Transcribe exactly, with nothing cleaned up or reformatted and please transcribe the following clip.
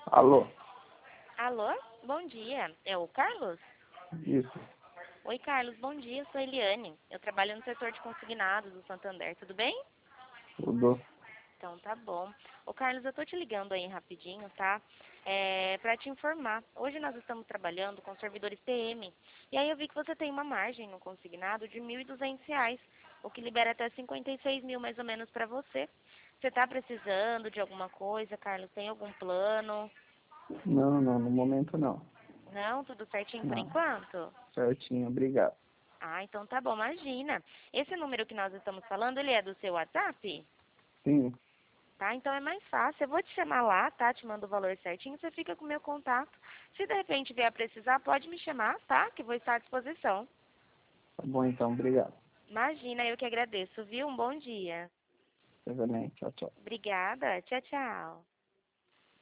Alô? Alô? Bom dia. É o Carlos? Isso, Oi, Carlos. Bom dia. Sou a Eliane. Eu trabalho no setor de consignados do Santander. Tudo bem? tudo. Então tá bom. Ô, Carlos, eu tô te ligando aí rapidinho, tá? É, pra te informar. Hoje nós estamos trabalhando com servidores T M. E aí eu vi que você tem uma margem no consignado de mil e duzentos reais, o que libera até cinquenta e seis mil mais ou menos pra você. Você tá precisando de alguma coisa, Carlos? Tem algum plano? Não, não, no momento não. Não? Tudo certinho por Não, enquanto? certinho, obrigado. Ah, então tá bom, imagina. Esse número que nós estamos falando, ele é do seu WhatsApp? Sim, Tá, então é mais fácil. Eu vou te chamar lá, tá? Te mando o valor certinho, você fica com o meu contato. Se de repente vier a precisar, pode me chamar, tá? Que vou estar à disposição. tá bom então, obrigado. Imagina, eu que agradeço, viu? Um bom dia. Você também, tchau, tchau. Obrigada. Tchau, tchau.